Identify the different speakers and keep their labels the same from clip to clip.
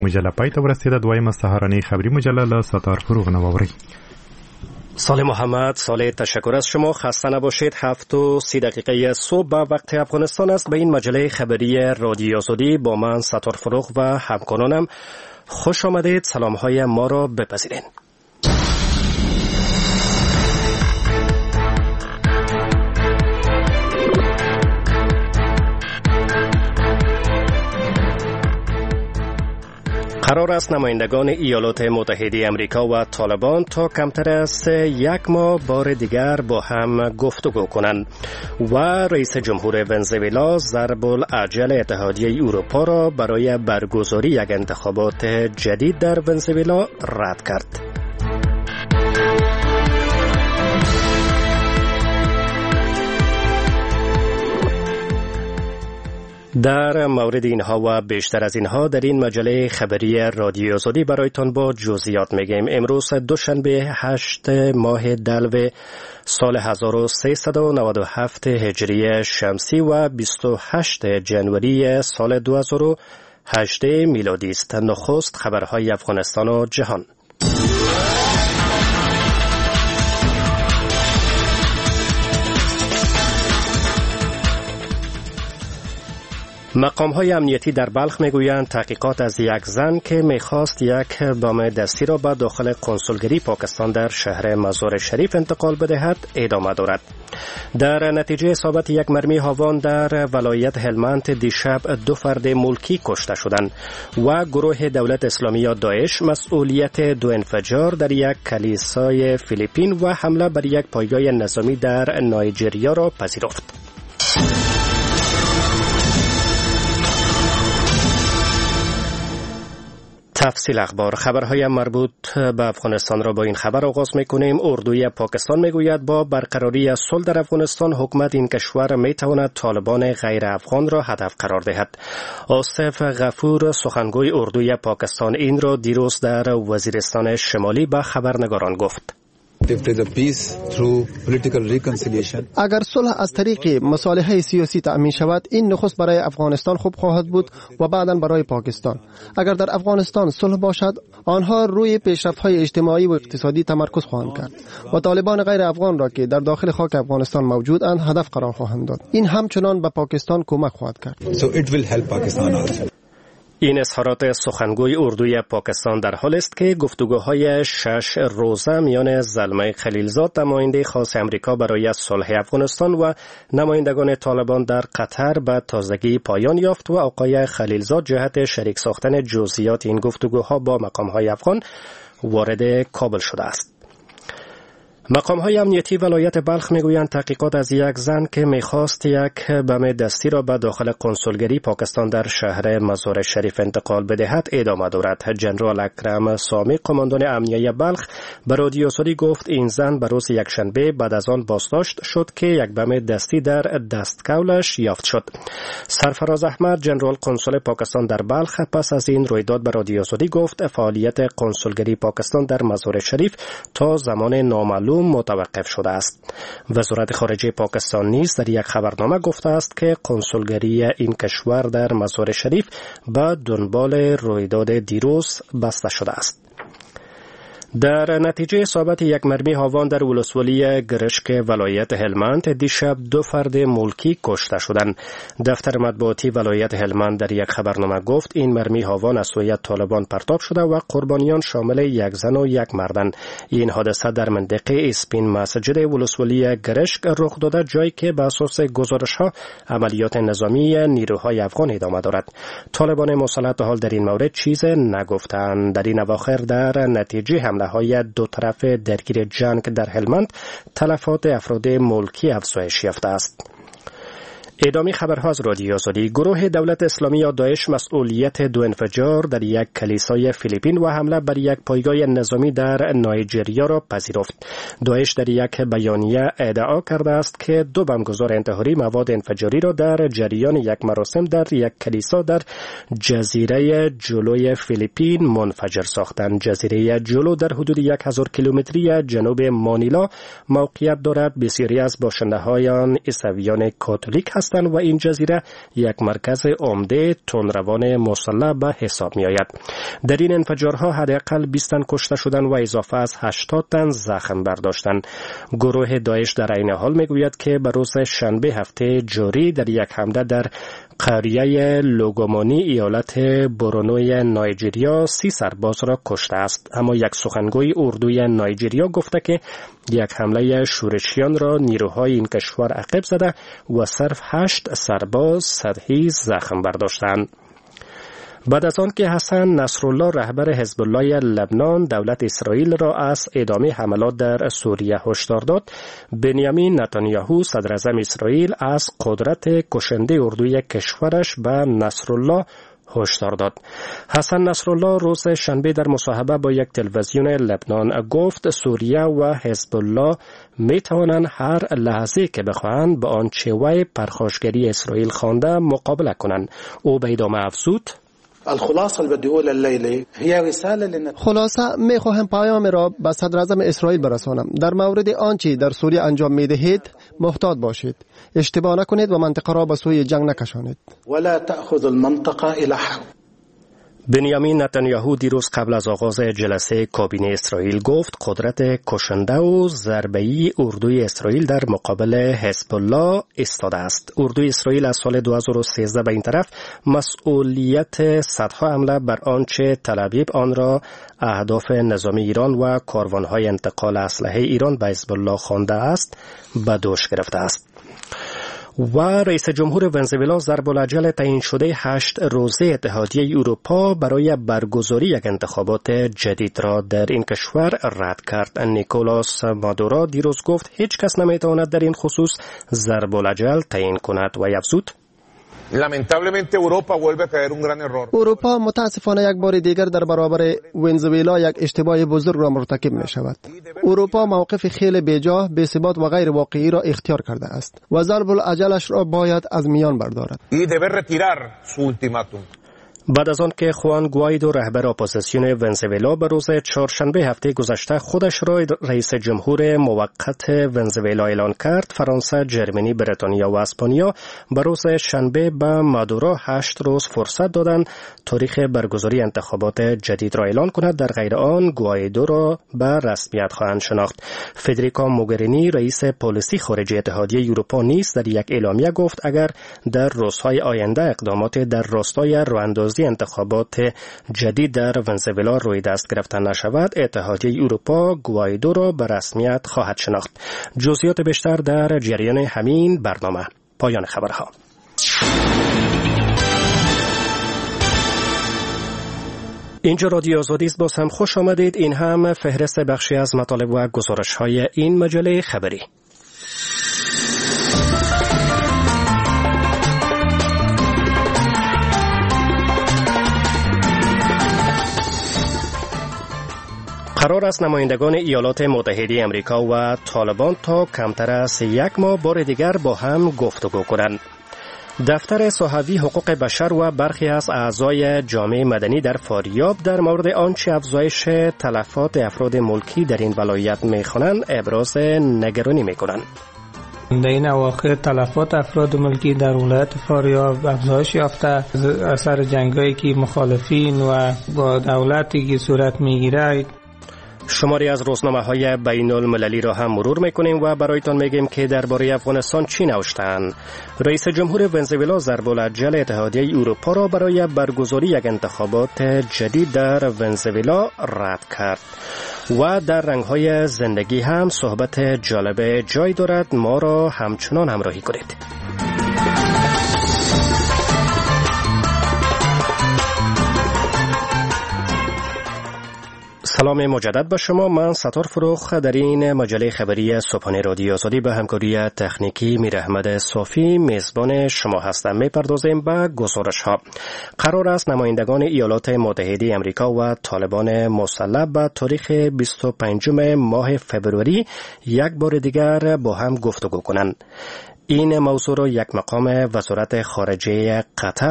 Speaker 1: مجله پای ته ورسېده. دویمه سهارنۍ خبری مجله له ستار فروغ نه واورئ.
Speaker 2: صالح محمد صالح، تشکر از شما. خسته نباشید. 7:30 صبح به وقت افغانستان است. به این مجله خبری رادیو آزادی با من ستار فروغ و همکارانم خوش آمدید. سلام های ما را بپذیرید. قرار است نمایندگان ایالات متحده آمریکا و طالبان تا کمتر از 1 ماه بار دیگر با هم گفتگو کنند و رئیس جمهور ونزوئلا ضرب العجل اتحادیه اروپا را برای برگزاری یک انتخابات جدید در ونزوئلا رد کرد. در مورد اینها و بیشتر از اینها در این مجله خبری رادیو آزادی برایتان با جزئیات میگیم. امروز دوشنبه 8 ماه دلو سال 1397 هجری شمسی و 28 جنوری سال 2008 میلادی است. نخست خبرهای افغانستان و جهان. مقام‌های امنیتی در بلخ میگویند تحقیقات از یک زن که میخواست یک بام دستی را به داخل کنسولگری پاکستان در شهر مزار شریف انتقال بدهد ادامه دارد. در نتیجه اصابت یک مرمی هاوان در ولایت هلمند دیشب 2 فرد ملکی کشته شدند و گروه دولت اسلامی یا داعش مسئولیت 2 انفجار در یک کلیسای فیلیپین و حمله بر یک پایگاه نظامی در نایجریا را پذیرفت. تفصیل اخبار. خبرهای مربوط به افغانستان را با این خبر آغاز میکنیم. اردوی پاکستان میگوید با برقراری صلح در افغانستان حکومت این کشور میتواند طالبان غیر افغان را هدف قرار دهد. آصف غفور سخنگوی اردوی پاکستان این را دیروز در وزیرستان شمالی به خبرنگاران گفت.
Speaker 3: اگر صلح از طریق مصالحه سیاسی تأمین شود، این نخست برای افغانستان خوب خواهد بود و بعداً برای پاکستان. اگر در افغانستان صلح باشد، آنها روی پیشرفت‌های اجتماعی و اقتصادی تمرکز خواهند کرد و طالبان غیر افغان را که در داخل خاک افغانستان موجودند هدف قرار خواهند داد. این همچنان به پاکستان کمک خواهد کرد.
Speaker 2: این اظهارات سخنگوی اردوی پاکستان در حال است که گفتگوهای 6 روزه میان زلمه خلیلزاد نماینده خاص امریکا برای صلح افغانستان و نمایندگان طالبان در قطر به تازگی پایان یافت و آقای خلیلزاد جهت شریک ساختن جزئیات این گفتگوها با مقامهای افغان وارد کابل شده است. مقام‌های امنیتی ولایت بلخ میگویند تحقیقات از یک زن که میخواست یک بم دستی را به داخل کنسولگری پاکستان در شهر مزار شریف انتقال بدهد ادامه دارد. جنرال اکرم سامی قماندان امنیه بلخ به رادیو آزادی گفت این زن به روز یکشنبه بعد از آن بازداشت شد که یک بم دستی در دستکولش یافت شد. سرفراز احمد جنرال کنسول پاکستان در بلخ پس از این رویداد به رادیو آزادی گفت فعالیت کنسولگری پاکستان در مزار شریف تا زمان نامعلوم متوقف شده است. وزارت خارجه پاکستان نیز در یک خبرنامه گفته است که کنسولگری این کشور در مزار شریف به دنبال رویداد دیروز بسته شده است. در نتیجه اصابت یک مرمی هاوان در ولسوالی گرشک ولایت هلمند دیشب 2 فرد ملکی کشته شدند. دفتر مطبوعاتی ولایت هلمند در یک خبرنامه گفت این مرمی هاوان از سوی طالبان پرتاب شده و قربانیان شامل یک زن و یک مردند. این حادثه در منطقه اسپین مسجد ولسوالی گرشک رخ داده، جایی که به اساس گزارش‌ها عملیات نظامی نیروهای افغان ادامه دارد. طالبان مسلح تا حال در این مورد چیز نگفتند. در این اواخر در نتیجه های 2 طرف درگیر جنگ در هلمند تلفات افراد ملکی افزایش یافته است. ادامه خبرها از رادیو آزادی. گروه دولت اسلامی یا داعش مسئولیت 2 انفجار در یک کلیسای فیلیپین و حمله بر یک پایگاه نظامی در نایجریا را پذیرفت. داعش در یک بیانیه ادعا کرده است که 2 بمبگذار انتحاری مواد انفجاری را در جریان یک مراسم در یک کلیسا در جزیره جولوی فیلیپین منفجر ساختند. جزیره جولو در حدود 1000 کیلومتری جنوب مانیلا موقعیت دارد. بسیاری از باشنده‌های آن عیسویان کاتولیک هستند پاکستان و این جزیره یک مرکز عمده تندروان مسلح به حساب می آید. در این انفجارها حداقل 20 تن کشته شدند و اضافه از 80 تن زخم برداشتند. گروه داعش در این حال می گوید که به روز شنبه هفته جاری در یک حمله در قریه لوگومونی ایالت برونوی نایجریا 30 سرباز را کشته است. اما یک سخنگوی اردوی نایجریا گفته که یک حمله شورشیان را نیروهای این کشور عقب زده و صرف 8 سرباز سطحی زخم برداشتند. بعد از آن که حسن نصرالله رهبر حزب الله لبنان دولت اسرائیل را از ادامه حملات در سوریه هشدار داد، بنیامین نتانیاهو صدر اعظم اسرائیل از قدرت کشنده اردوی کشورش به نصرالله هشدار داد. حسن نصرالله روز شنبه در مصاحبه با یک تلویزیون لبنان گفت سوریه و حزب الله می توانند هر لحظه که بخواهند با آنچه وی پرخاشگری اسرائیل خوانده مقابله کنند. او به ادامه افزود:
Speaker 3: خلاصه می خواهم پیام را به صدر اعظم اسرائیل برسانم. در مورد آنچه در سوریه انجام می دهید محتاط باشید. اشتباه نکنید و منطقه را به سوی جنگ نکشانید.
Speaker 4: ولا تأخذ المنطقه الى حرب.
Speaker 2: بنیامین نتانیاهو دیروز قبل از آغاز جلسه کابینه اسرائیل گفت قدرت کشنده و ضربه‌ای اردوی اسرائیل در مقابل حزب الله ایستاده است. اردوی اسرائیل از سال 2013 به این طرف مسئولیت صدها حمله بر آنچه تل ابیب آن را اهداف نظامی ایران و کاروانهای انتقال اسلحه ایران به حزب الله خوانده است به دوش گرفته است. و رئیس جمهور ونزوئلا ضرب العجل تعیین شده 8 روزه اتحادیه اروپا برای برگزاری یک انتخابات جدید را در این کشور رد کرد. نیکولاس مادورو دیروز گفت هیچ کس نمیتواند در این خصوص ضرب العجل تعیین کند و افزود:
Speaker 3: اروپا متاسفانه یک بار دیگر در برابر ونزوئلا یک اشتباه بزرگ را مرتکب می شود. اروپا موقف خیلی بیجا، بی‌ثبات و غیر واقعی را اختیار کرده است و ضرب العجلش را باید از میان بردارد.
Speaker 2: بعد از آن که خوان گوایدو رهبر اپوزیسیون ونزوئلا به روز چهارشنبه هفته گذشته خودش را رئیس جمهور موقت ونزوئلا اعلان کرد، فرانسه، ژرمنی، بریتانیا و اسپانیا به روز شنبه به مادورو 8 روز فرصت دادند تاریخ برگزاری انتخابات جدید را اعلان کند. در غیر آن گوایدو را به رسمیت خواهند شناخت. فدریکا موگرینی رئیس پلیسی خارجی اتحادیه اروپا نیز در یک اعلامیه گفت اگر در روزهای آینده اقدامات در راستای راهاندازی انتخابات جدید در ونزوئلا روی دست گرفته نشود، اتحادیه اروپا گوایدو را به رسمیت خواهد شناخت. جزئیات بیشتر در جریان همین برنامه. پایان خبرها. اینجا رادیو آزادی است. باز هم خوش آمدید. این هم فهرست بخشی از مطالب و گزارش‌های این مجله خبری. قرار است نمایندگان ایالات متحده آمریکا و طالبان تا کمتر از یک ماه بار دیگر با هم گفتگو کنند. دفتر صحافی حقوق بشر و برخی از اعضای جامعه مدنی در فاریاب در مورد آنچه افزایش تلفات افراد ملکی در این ولایت می‌خوانند ابراز نگرانی می‌کنند.
Speaker 5: در این اواخر تلفات افراد ملکی در ولایت فاریاب افزایش یافته اثر جنگایی که مخالفین و با دولتی که صورت می‌گیرد.
Speaker 2: شماری از روزنامه‌های بین المللی را هم مرور می‌کنیم و برایتان میگیم که درباره افغانستان چی نوشتند. رئیس جمهور ونزوئلا ضرب العجل اتحادیه اروپا را برای برگزاری یک انتخابات جدید در ونزوئلا رد کرد. و در رنگ‌های زندگی هم صحبت جالب جای دارد. ما را همچنان همراهی کنید. سلام مجدد به شما. من ستار فروخ در این مجله خبری صبحانه رادیو آزادی به همکاری تکنیکی میر احمد صافی میزبان شما هستم. میپردازیم به گزارش ها. قرار است نمایندگان ایالات متحده آمریکا و طالبان مسلح به تاریخ 25 ماه فبروری یک بار دیگر با هم گفتگو کنند. این موضوع را یک مقام وزارت خارجه قطر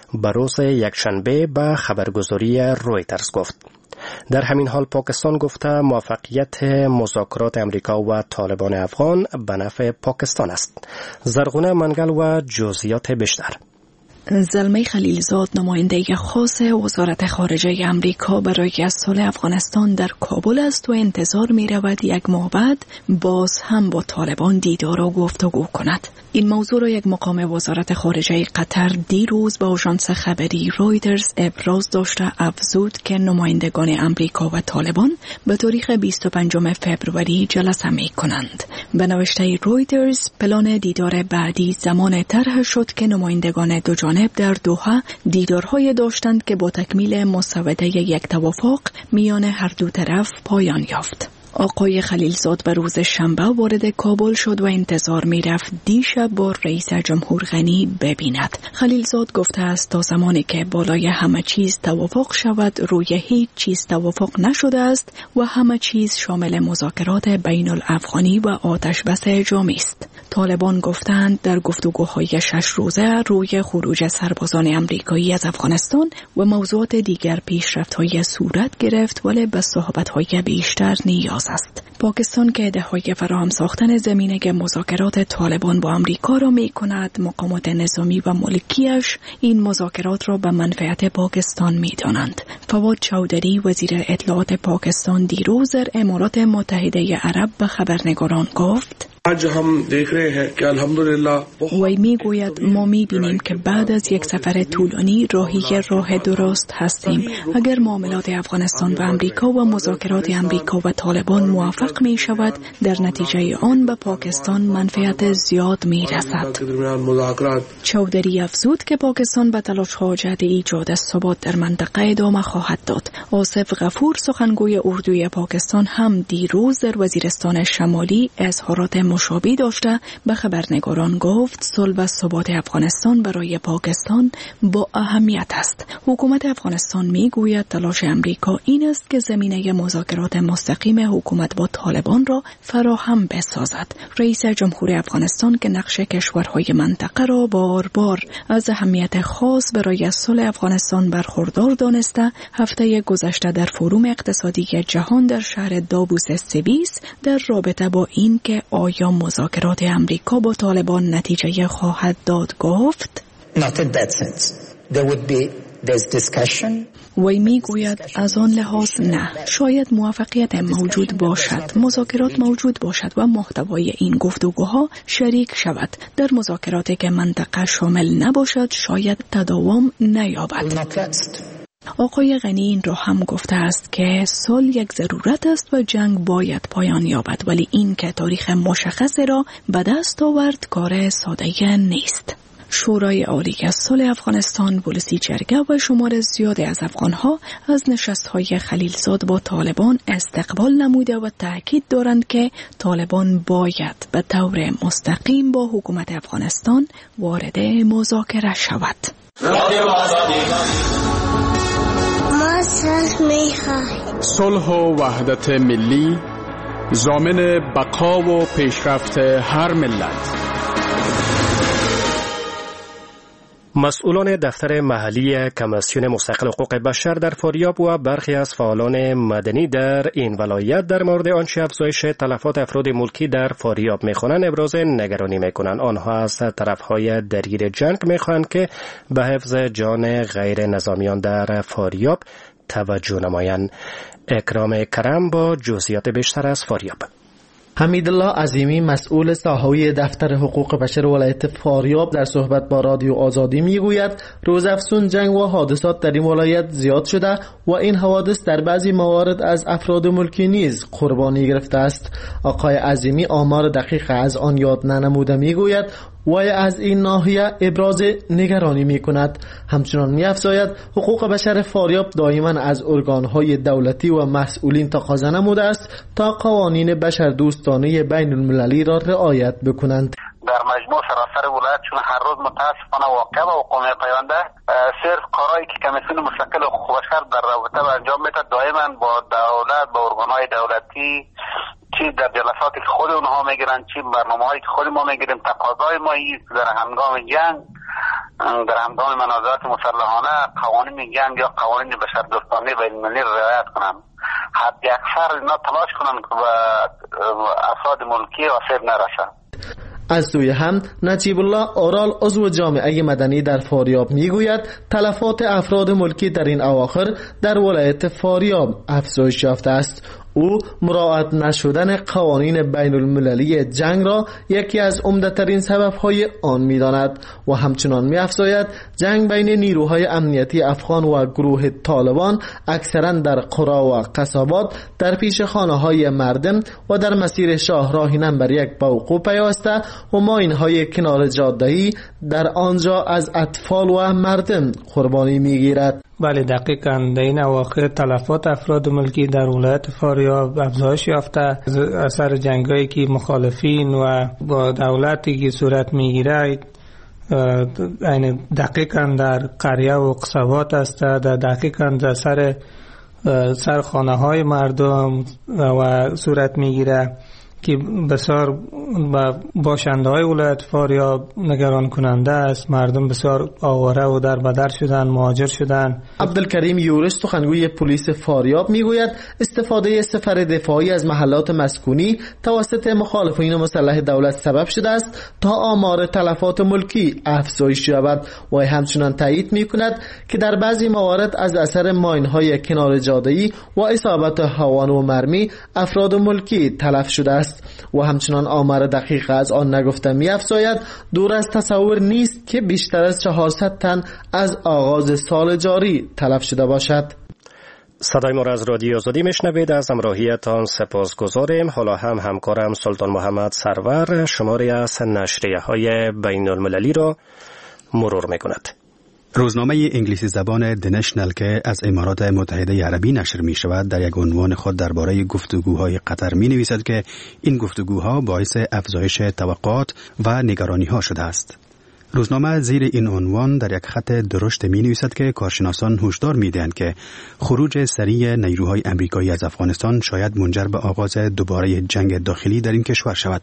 Speaker 2: به روز یکشنبه به خبرگزاری رویترز گفت. در همین حال پاکستان گفته موفقیت مذاکرات امریکا و طالبان افغان به نفع پاکستان است. زرغونه منگل و جزئیات بیشتر.
Speaker 6: زلمه خلیلزاد نماینده خاص وزارت خارجه امریکا برای صلح افغانستان در کابل است و انتظار می رود یک ماه بعد باز هم با طالبان دیدار و گفتگو کند. این موضوع را یک مقام وزارت خارجه قطر دیروز به آژانس خبری رویترز ابراز داشته افزود که نمایندگان امریکا و طالبان به تاریخ 25 فوریه جلسه می کنند. به نوشته رویترز پلان دیدار بعدی زمان طرح شد که نمایندگان دو جانب در دوحه دیدارهای داشتند که با تکمیل مسوده یک توافق میان هر دو طرف پایان یافت. آقای خلیلزاد به روز شنبه وارد کابل شد و انتظار می رفت دیشب با رئیس جمهور غنی ببیند. خلیلزاد گفته است تا زمانی که بالای همه چیز توافق شود روی هیچ چیز توافق نشده است و همه چیز شامل مذاکرات بین الافغانی و آتش بس جامع است. طالبان گفتند در گفتگوهای 6 روزه روی خروج سربازان امریکایی از افغانستان و موضوعات دیگر پیشرفت‌های صورت گرفت ولی به صحبت‌های بیشتر نیاز است. پاکستان که ایده‌های فراهم ساختن زمینه مذاکرات طالبان با امریکا را می‌کند، مقامات نظامی و ملکیش این مذاکرات را به منفعت پاکستان می‌دانند. فواد چودری وزیر اطلاعات پاکستان دیروز در امارات متحده عرب به خبرنگاران گفت وی میگوید ما میبینیم که بعد از یک سفر طولانی راهی راه درست هستیم. اگر معاملات افغانستان و امریکا و مذاکرات امریکا و طالبان موفق می شود، در نتیجه آن به پاکستان منفعت زیاد می رسد. چودری افزود که پاکستان به تلاش‌ها جهت ایجاد ثبات در منطقه ادامه خواهد داد. آصف غفور سخنگوی اردوی پاکستان هم دیروز در وزیرستان شمالی اظهارات مشابه داشته به خبرنگاران گفت صلح و ثبات افغانستان برای پاکستان با اهمیت است. حکومت افغانستان میگوید تلاش امریکا این است که زمینه مذاکرات مستقیم حکومت با طالبان را فراهم بسازد. رئیس جمهور افغانستان که نقش کشورهای منطقه را بار بار از اهمیت خاص برای صلح افغانستان برخوردار دانسته، هفته گذشته در فروم اقتصادی جهان در شهر داووس سوئیس در رابطه با این که آیا مذاکرات امریکا با طالبان نتیجه خواهد داد گفت وی میگوید از آن لحاظ نه. شاید موفقیت موجود باشد، مذاکرات موجود باشد و محتوای این گفتگوها شریک شود. در مذاکراتی که منطقه شامل نباشد شاید تداوم نیابد. آقای غنی این را هم گفته است که صلح یک ضرورت است و جنگ باید پایان یابد، ولی این که تاریخ مشخص را به دست آورد کار ساده نیست. شورای عالی صلح افغانستان، پلیسی جرگه و شمار زیادی از افغانها از نشست‌های خلیلزاد با طالبان استقبال نموده و تاکید دارند که طالبان باید به طور مستقیم با حکومت افغانستان وارد مذاکره شود.
Speaker 7: صلح و وحدت ملی ضامن بقا و پیشرفت هر ملت.
Speaker 2: مسئولان دفتر محلی کمیسیون مستقل حقوق بشر در فاریاب و برخی از فعالان مدنی در این ولایت در مورد آنچه افزایش تلفات افراد ملکی در فاریاب می‌خوانند ابراز نگرانی می‌کنند. آنها از طرف‌های درگیر جنگ می‌خواهند که به حفظ جان غیر نظامیان در فاریاب توجه نمایند. اکرام کرم با جزئیات بیشتر از فاریاب.
Speaker 8: حمیدالله عظیمی مسئول ساحوی دفتر حقوق بشر ولایت فاریاب در صحبت با رادیو آزادی میگوید روزافزون جنگ و حادثات در این ولایت زیاد شده و این حوادث در بعضی موارد از افراد ملکی نیز قربانی گرفته است. آقای عظیمی آمار دقیق از آن یاد ننموده میگوید و از این ناحیه ابراز نگرانی می کند. همچنان می افزاید حقوق بشر فاریاب دائما از ارگانهای دولتی و مسئولین تقاضا نموده است تا قوانین بشر دوستانه بین المللی را رعایت بکنند.
Speaker 9: در مجموع سراسر ولایت چون هر روز متاسفانه واقع و وقوع پیوسته صرف کارهایی که کمیسیون مستقل حقوق بشر در رابطه با انجام میده دائما با دولت با ارگانهای دولتی چی در جلساتی که خود اونها میگیرن چی برنامه‌هایی که خود ما میگیریم تقاضای ما در هنگام جنگ در هنگام منازعات مسلحانه قوانین جنگ یا قوانین بشردوستانه بین المللی رعایت کنند. حد اکثر اینا تلاش کنند که به افراد ملکی آسیب نرسد.
Speaker 8: از سوی هم نجیب الله آرال عضو جامعه مدنی در فاریاب میگوید تلفات افراد ملکی در این اواخر در ولایت فاریاب افزایش یافته است. او مراعات نشدن قوانین بین المللی جنگ را یکی از عمده‌ترین سبب‌های آن می‌داند و همچنان می‌افزاید جنگ بین نیروهای امنیتی افغان و گروه طالبان اکثراً در قرا و قصابات در پیش خانه‌های مردم و در مسیر شاهراهی نمبر 1 به وقوع پیوسته و ماین‌های کنار جاده‌ای در آنجا از اطفال و مردم قربانی می‌گیرد.
Speaker 5: بله دقیقاً در این اواخر تلفات افراد ملکی در ولایت فاریاب افزایش یافته اثر جنگایی که مخالفین و با دولتی که صورت میگیره دقیقاً در قریه و قصبات است، دقیقاً در سر خانه های مردم و صورت میگیره که بسیار باشنده های ولایت فاریاب نگران کننده است. مردم بسیار آواره و در بدر شدن، مهاجر شدن.
Speaker 8: عبدالکریم یورش سخنگوی پلیس فاریاب میگوید استفاده سفر دفاعی از محلات مسکونی توسط مخالفین مسلح دولت سبب شده است تا آمار تلفات ملکی افزایش یابد و همچنان تایید میکند که در بعضی موارد از اثر ماین‌های کنار جاده‌ای و اصابت هوان و مرمی افراد ملکی تلف شده است و همچنان آمار دقیق از آن نگفته می‌افزاید دور از تصور نیست که بیشتر از 400 تن از آغاز سال جاری تلف شده باشد.
Speaker 2: صدای ما را از رادیو آزادی میشنوید. از همراهیتان سپاسگزاریم. حالا هم همکارم سلطان محمد سرور شماری از نشریه‌های بین المللی را مرور می‌کند.
Speaker 1: روزنامه انگلیسی زبان د نشنل که از امارات متحده عربی نشر می شود در یک عنوان خود درباره گفتگوهای قطر می نویسد که این گفتگوها باعث افزایش توقعات و نگرانی ها شده است. روزنامه زیر این عنوان در یک خط درشت می نویسد که کارشناسان هشدار می دهند که خروج سریع نیروهای امریکایی از افغانستان شاید منجر به آغاز دوباره جنگ داخلی در این کشور شود.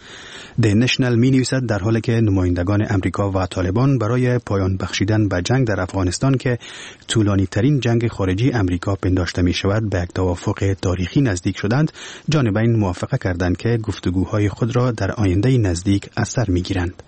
Speaker 1: د نشنل می نویسد در حالی که نمایندگان امریکا و طالبان برای پایان بخشیدن به جنگ در افغانستان که طولانی ترین جنگ خارجی امریکا پنداشته می شود به یک توافق تاریخی نزدیک شدند، جانبین موافقه کردند که گفتگوهای خود را در آینده نزدیک از سر می گیرند.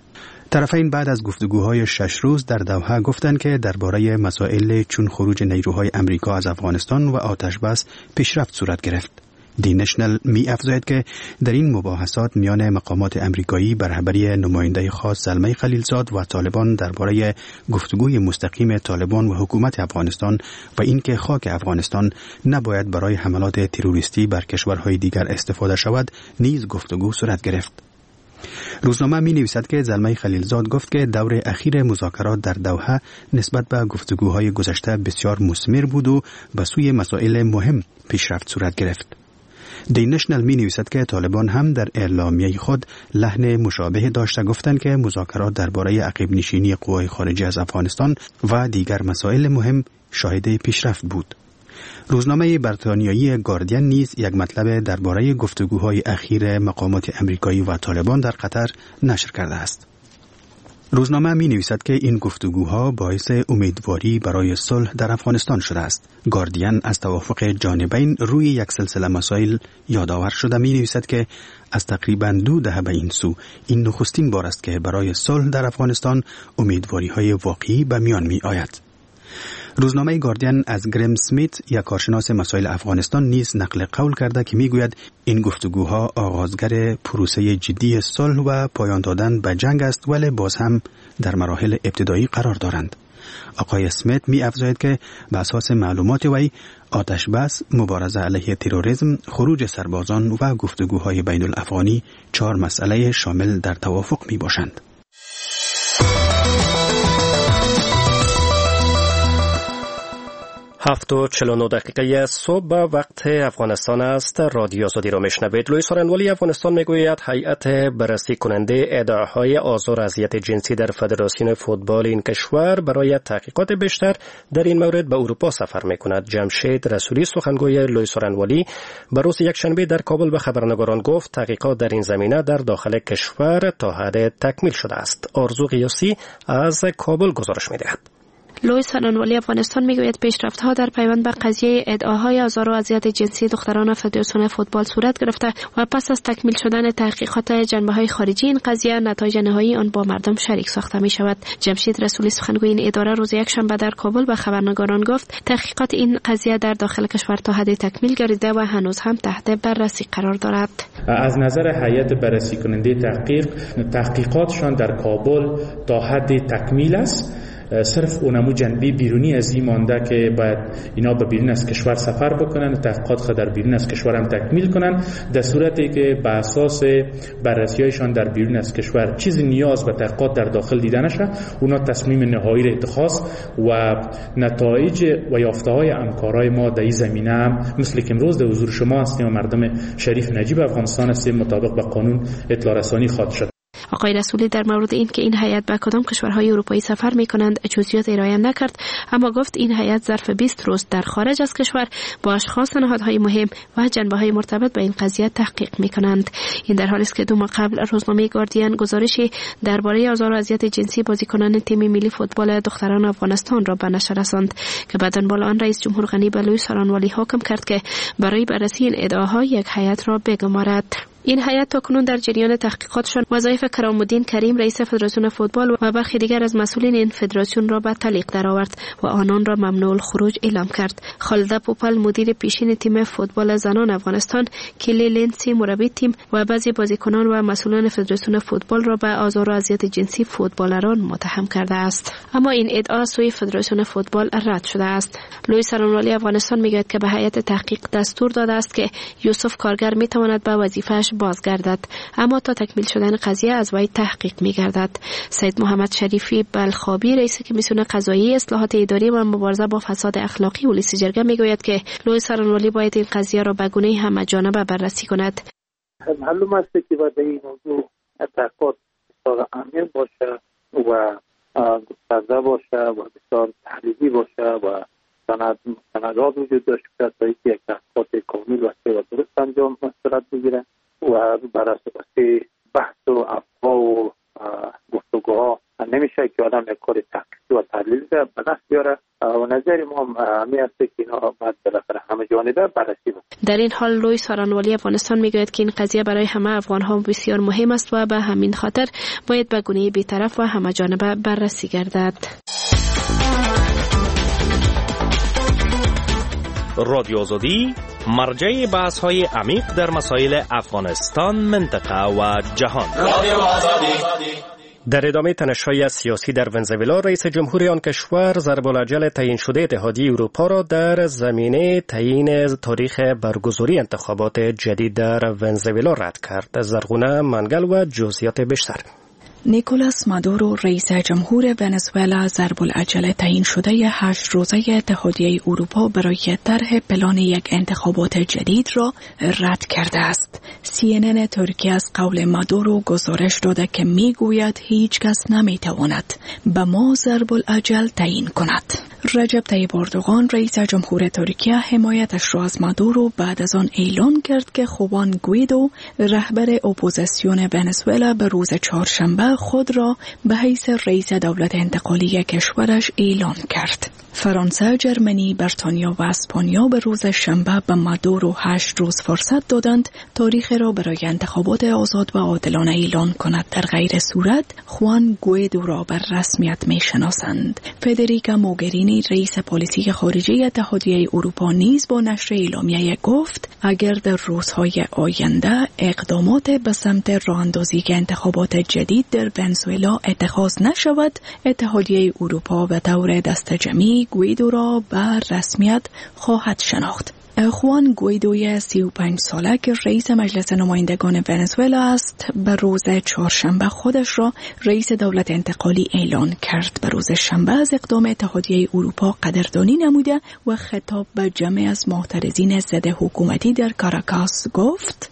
Speaker 1: طرفین بعد از گفتگوهای 6 روز در دوحه گفتند که درباره مسائل چون خروج نیروهای امریکا از افغانستان و آتش بس پیشرفت صورت گرفت. دی نشنل می افزاید که در این مباحثات میان مقامات امریکایی بر رهبری نماینده خاص زلمه خلیلزاد و طالبان درباره گفتگوی مستقیم طالبان و حکومت افغانستان و اینکه خاک افغانستان نباید برای حملات تروریستی بر کشورهای دیگر استفاده شود نیز گفتگو صورت گرفت. روزنامه می نویسد که زلمه خلیلزاد گفت که دور اخیر مذاکرات در دوحه نسبت به گفتگوهای گذشته بسیار مثمر بود و به سوی مسائل مهم پیشرفت صورت گرفت. دی نشنل می نویسد که طالبان هم در اعلامیه خود لحن مشابه داشته، گفتند که مذاکرات درباره عقب نشینی قوای خارجی از افغانستان و دیگر مسائل مهم شاهد پیشرفت بود. روزنامه بریتانیایی گاردین نیز یک مطلب درباره گفتگوهای اخیر مقامات امریکایی و طالبان در قطر نشر کرده است. روزنامه می نویسد که این گفتگوها باعث امیدواری برای صلح در افغانستان شده است. گاردین از توافق جانبین روی یک سلسله مسائل یادآور شده می نویسد که از تقریباً 2 دهه به این سو این نخستین بار است که برای صلح در افغانستان امیدواری های واقعی به میان می آید. روزنامه گاردین از گریم سمیت یک کارشناس مسائل افغانستان نیز نقل قول کرده که میگوید این گفتگوها آغازگر پروسه جدی صلح و پایان دادن به جنگ است، ولی باز هم در مراحل ابتدایی قرار دارند. آقای سمیت می افزاید که به اساس معلومات وی آتش بس، مبارزه علیه تروریسم، خروج سربازان و گفتگوهای بین الافغانی 4 مسئله شامل در توافق می باشند.
Speaker 2: 7:49 صبح وقت افغانستان است. رادیو آزادی را میشنوید. لوی سارنوالی افغانستان میگوید هیئت بررسی کننده ادعاهای آزار و اذیت جنسی در فدراسیون فوتبال این کشور برای تحقیقات بیشتر در این مورد به اروپا سفر میکند. جمشید رسولی سخنگوی لوی سارنوالی به روز یکشنبه در کابل به خبرنگاران گفت تحقیقات در این زمینه در داخل کشور تا حد تکمیل شده است. آرزو قیاسی از کابل گزارش میدهد.
Speaker 10: لوی سارنوالی افغانستان میگوید پیشرفت‌ها در پیوند به قضیه ادعاهای آزار و اذیت جنسی دختران فدراسیون فوتبال صورت گرفته و پس از تکمیل شدن تحقیقات جنبه‌های خارجی این قضیه نتایج نهایی آن با مردم شریک ساخته می شود. جمشید رسولی سخنگوی این اداره روز یکشنبه در کابل به خبرنگاران گفت تحقیقات این قضیه در داخل کشور تا حد تکمیل گردیده و هنوز هم تحت بررسی قرار دارد.
Speaker 11: از نظر هیئت بررسی کننده تحقیقاتشان در کابل تا حد تکمیل است. صرف اونمو جنبه بیرونی از این مانده که باید اینا به بیرون از کشور سفر بکنن و تحقیقات خود در بیرون از کشور هم تکمیل کنن، در صورتی که به اساس بررسی‌هایشان در بیرون از کشور چیزی نیاز به تحقیقات در داخل دیده نشه، اونا تصمیم نهایی را اتخاذ و نتایج و یافته‌های همکارای ما در این زمینه هم مثل که امروز در حضور شما هستیم و مردم شریف نجیب افغانستان هستیم مطابق به قانون اطلاع رسانی خواهد شد.
Speaker 10: آقای رسولی در مورد این که این هیئت به کدام کشورهای اروپایی سفر می‌کنند جزئیات ارائه نکرد، اما گفت این هیئت ظرف 20 روز در خارج از کشور با اشخاص نهادهای مهم و جنبه‌های مرتبط با این قضیه تحقیق می‌کنند. این در حالی است که 2 ماه قبل روزنامه گاردین گزارشی درباره آزار و اذیت جنسی بازیکنان تیم ملی فوتبال دختران افغانستان را به نشر رساند که بعد آن آن رئیس جمهور غنی به لوی سارنوالی حکم کرد که برای بررسی این ادعاها یک هیئت را بگمارد. این هیئت تاکنون در جریان تحقیقاتشان وظایف کرام‌الدین کریم رئیس فدراسیون فوتبال و برخی دیگر از مسئولین این فدراسیون را به تعلیق درآورد و آنان را ممنوع الخروج اعلام کرد. خالده پوپل مدیر پیشین تیم فوتبال زنان افغانستان، کلی لنسی مربی تیم و بعضی بازیکنان و مسئولان فدراسیون فوتبال را به آزار و اذیت جنسی فوتبالران متهم کرده است. اما این ادعا سوی فدراسیون فوتبال رد شده است. لوی سارنوالی افغانستان میگوید که به هیئت تحقیق دستور داده است که یوسف کارگر میتواند به وظیفه‌اش بازگردد، اما تا تکمیل شدن قضیه از وی تحقیق می‌گردد. سید محمد شریفی بلخابی رئیس کمیسیون قضایی اصلاحات اداری و مبارزه با فساد اخلاقی ولایت جرگه میگوید که لوی سارنوالی باید این قضیه را به گونه همه‌جانبه بررسی کند.
Speaker 12: معلوم است که باید این موضوع تحقیقات بسیار عمیق باشه و گسترده باشه و بسیار تحلیلی باشه و سندات وجود داشته باشه تا اینکه یک تحقیقات کامل و درست انجام صورت بگیره و بر اساس بحث و افوا و گفتگوها نمیشه که آدم یک کار تحقیقی و تحلیلی به دست بیاره و نظر ما همی است که اینا باید بالاخره همه جانبه بررسی بشه.
Speaker 10: در این حال لوی سارنوالی افغانستان میگوید که این قضیه برای همه افغان‌ها بسیار مهم است و به همین خاطر باید به گونه بی‌طرف و همه جانبه بررسی گردد.
Speaker 13: رادیو آزادی مرجع بحث‌های عمیق در مسائل افغانستان، منطقه و جهان.
Speaker 2: در ادامه تنش‌های سیاسی در ونزوئلا، رئیس جمهور آن کشور ضرب‌الاجل تعیین شده اتحادیه اروپا را در زمینه تعیین تاریخ برگزاری انتخابات جدید در ونزوئلا رد کرد. زرغونه منگل و جزئیات بیشتر.
Speaker 6: نیکولاس مادورو رئیس جمهور ونزوئلا ضرب‌الاجل تعیین شده 8 روزه اتحادیه اروپا برای طرح پلان یک انتخابات جدید را رد کرده است. CNN ترکیه از قول مادورو گزارش داده که میگوید هیچ کس نمیتواند به ما ضرب‌الاجل تعیین کند. رجب طیب اردوغان رئیس جمهور ترکیه حمایتش را از مادورو بعد از آن اعلان کرد که خوان گویدو رهبر اپوزیسیون ونزوئلا به روز چهارشنبه خود را به حیث رئیس دولت انتقالی کشورش اعلان کرد. فرانسه، جرمنی، بریتانیا و اسپانیا به روز شنبه به مادورو 8 روز فرصت دادند تاریخ را برای انتخابات آزاد و عادلانه اعلان کند. در غیر صورت خوان گویدو را بر رسمیت می‌شناسند. فدریکا موگرینی رئیس پلیسی خارجه اتحادیه اروپا نیز با نشر اعلامیه گفت اگر در روزهای آینده اقدامات به سمت راه‌اندازی انتخابات جدید در ونزوئلا اتخاذ نشود، اتحادیه اروپا به طور دست جمعی گویدو را بر رسمیت خواهد شناخت. خوان گویدوی 35 ساله که رئیس مجلس نمایندگان ونزوئلا است، به روز چهارشنبه خودش را رئیس دولت انتقالی اعلان کرد. به روز شنبه از اقدام اتحادیه اروپا قدردانی نموده و خطاب به جمع از معترضین ضد حکومتی در کاراکاس گفت: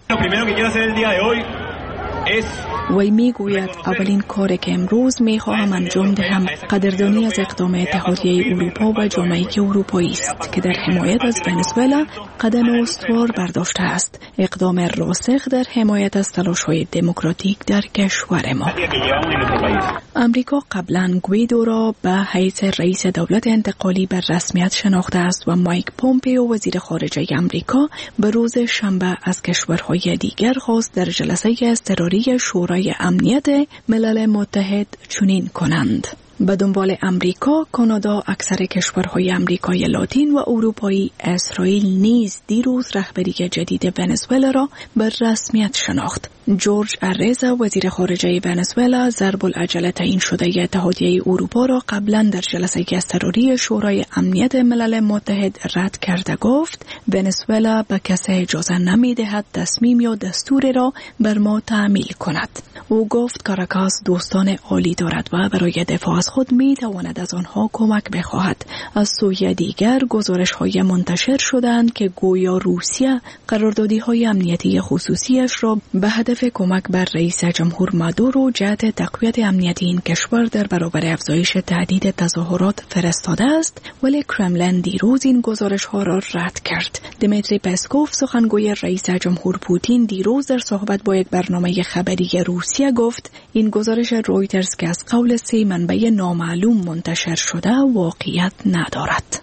Speaker 6: وی میگوید اولین کاری که امروز میخواهم انجام دهم قدردانی از اقدام اتحادیه اروپا و جامعه اروپایی است که در حمایت از ونزوئلا قدم استوار برداشته است، اقدام راسخ در حمایت از تلاش‌های دموکراتیک در کشور ما. امریکا قبلا گویدو را به حیث رئیس دولت انتقالی به رسمیت شناخته است و مایک پومپئو وزیر خارجه امریکا به روز شنبه از کشورهای دیگر خواست در جلسه اضطراری شورای امنیت ملل متحد چنین کنند. به دنبال امریکا، کانادا، اکثر کشورهای امریکای لاتین و اروپایی، اسرائیل نیز دیروز رهبری جدید ونزوئلا را به رسمیت شناخت. جورج ارزا وزیر خارجه ونزوئلا ضرب العجله تعیین شده اتحادیه اروپا را قبلا در جلسه اضطراری شورای امنیت ملل متحد رد کرده گفت ونزوئلا به کسی اجازه نمی‌دهد تصمیم یا دستور را بر ما تعمیل کند. او گفت کاراکاس دوستان عالی دارد و برای دفاع از خود می‌تواند از آنها کمک بخواهد. از سوی دیگر گزارش‌های منتشر شدند که گویا روسیه قراردادی‌های امنیتی خصوصیش را به هدف کمک بر رئیس جمهور مادورو جهت تقویت امنیتی این کشور در برابر افزایش تهدید تظاهرات فرستاده است، ولی کرملین دیروز این گزارش‌ها را رد کرد. دمیتری پسکوف سخنگوی رئیس جمهور پوتین دیروز در صحبت با یک برنامه خبری روسیه گفت این گزارش رویترز که از قول 3 منبع نامعلوم منتشر شده واقعیت ندارد.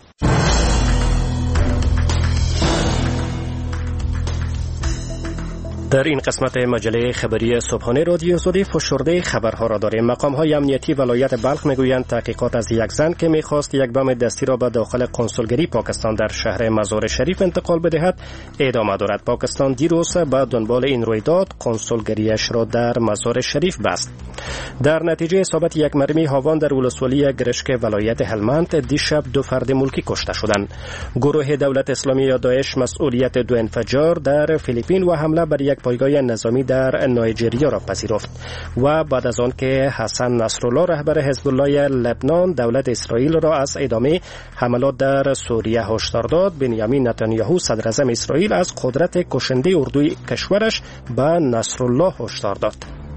Speaker 2: در این قسمت مجله خبری صبحانه رادیو آزادی فشرده خبرها را داریم. مقام‌های امنیتی ولایت بلخ میگویند تحقیقات از یک زن که می‌خواست یک بم دستی را به داخل کنسولگری پاکستان در شهر مزار شریف انتقال بدهد ادامه دارد. پاکستان دیروز به دنبال این رویداد کنسولگریش را در مزار شریف بست. در نتیجه اصابت یک مرمی هاوان در ولسوالی گرشک ولایت هلمند دیشب 2 فرد ملکی کشته شدند. گروه دولت اسلامی یا داعش مسئولیت 2 انفجار در فیلیپین و حمله بر یک پایگاه نظامی در نایجریا را پذیرفت و بعد از آن که حسن نصرالله رهبر حزب الله لبنان دولت اسرائیل را از ادامه حملات در سوریه هشدار داد، بنیامین نتانیاهو صدر اعظم اسرائیل از قدرت کشنده اردوی کشورش به نصرالله هشدار داد.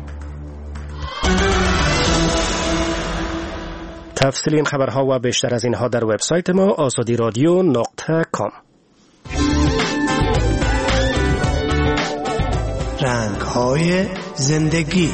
Speaker 2: تفصیل این خبرها و بیشتر از اینها در وبسایت ما azadiradio.com.
Speaker 14: رنگ‌های زندگی.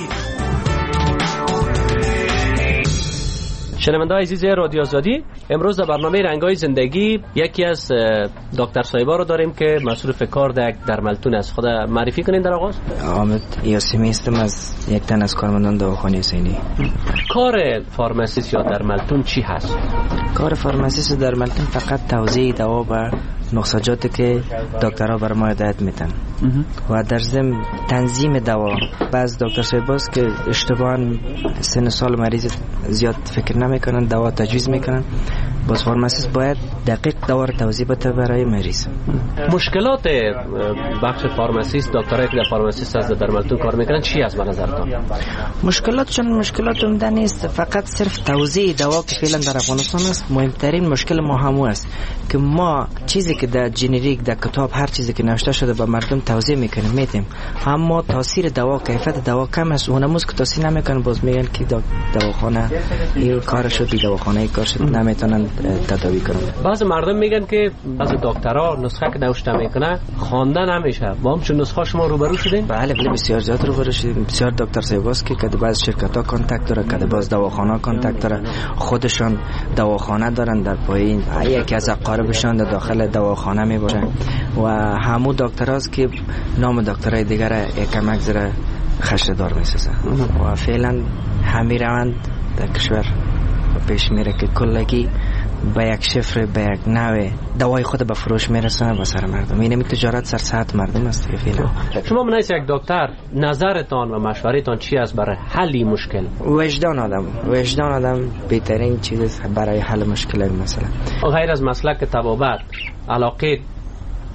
Speaker 15: شنونده‌های عزیز رادیو آزادی، امروز در برنامه رنگ‌های زندگی یکی از دکتر صاحبا رو داریم که مصروف کار در ملتون است. خود معرفی کنین در آغاز.
Speaker 16: حامد یاسمی هستم، از یک تن از کارمندان دواخانه حسینی.
Speaker 15: کار فارماسیست یا در ملتون چی هست؟
Speaker 16: کار فارماسیست در ملتون فقط توزیع دوا و نسخجاتی که دکترها بر ما هدایت میدن و در ضمن تنظیم دوا. بعض دکتر صاحباست که اشتباهاً سن سال مریض زیاد فکر نمیکنن، دوا تجویز میکنن. باز فارماسیست باید دقیق دوا رو توضیح بده برای مریض.
Speaker 15: مشکلات بخش فارماسیست، دکترایی که در فارماسیست از در ملتون کار میکنن چی است به نظرتون؟
Speaker 16: مشکلاتشون مشکلات عمده نیست، فقط صرف توزیع دوا که فعلا در افغانستان است. مهمترین مشکل ما همون است که ما چیزی که در جنریک در کتاب هر چیزی که نوشته شده به مردم توزیع میکنیم میدیم، اما تاثیر دوا کیفیت دوا کم است. اونموز که تاثیر نمیکنه باز میگن که دواخانه این کار شد، دواخانه کار شد، نمیتونن تداوی کنن.
Speaker 15: بعضی مردم میگن که بعضی دکترها نسخه که نوشته میکنه خوانده نمیشه. با هم چون نسخه شما روبرو شدین؟
Speaker 16: بله بسیار زیاد روبرو شدیم. بسیار دکتر صاحباست که کده بعض شرکت‌ها کانتاکت داره، کده بعض دواخانه‌ها کانتاکت داره، خودشان دواخانه دارن در پایین، یکی از اقاربشان در داخل دواخانه میباشن و همون دکتراست که نام دکترای دیگر یکم اگذره خشدار میسازه و فعلا همین روند در کشور پیش میره که کلگی به یک شفر به یک نوع دوای خود به فروش میرسونه به سر مردم. اینمی تجارت سر ساعت مردم است فعلا.
Speaker 15: شما منیس یک دکتر، نظرتان و مشورتان چی است برای حل مشکل؟
Speaker 16: وجدان آدم بهترین چیز برای حل مشکل این مسئله.
Speaker 15: غیر از مسلک طبابت، علاقه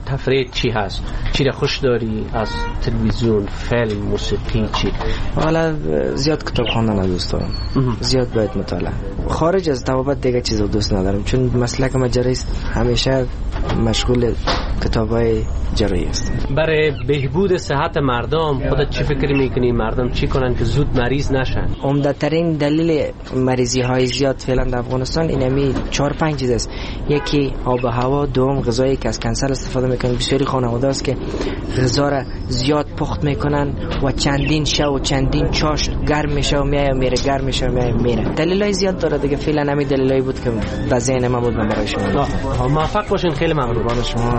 Speaker 15: تفریح چی هست؟ چی را خوش داری از تلویزیون، فیلم، موسیقی چی؟
Speaker 16: حالا زیاد کتاب خواندن دوست دارم. زیاد باید مطالعه. خارج از طبابت دیگه چیز دوست ندارم چون مسلک مجری است، همیشه مشغول کتابای جراحی است.
Speaker 15: برای بهبود صحت مردم خودت چی فکر میکنی مردم چی کنن که زود مریض نشن؟
Speaker 16: عمده ترین دلیل مریضی های زیاد فعلا در افغانستان اینمی 4-5 چیز است. یکی آب و هوا، دوم غذایی که از کنسل استفاده میکنن. بسیاری خانواده است که غذا را زیاد پخت میکنن و چندین شب و چندین چاش گرم میشه و میره گرم میشه و میره. دلایل زیاد داره دیگه. فعلا همین دلایلی بود که در ذهن من بود برای شما.
Speaker 15: موفق باشین. خیلی ممنون.
Speaker 16: شما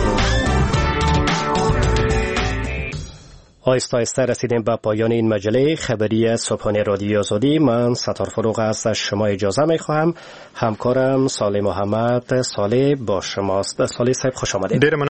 Speaker 2: آهسته آهسته رسیدیم به پایان این مجله خبری صبحانه رادیو آزادی. من ستار فروغ از شما اجازه می خواهم. همکارم صالح محمد صالح با شماست. صالح صاحب خوش آمدید.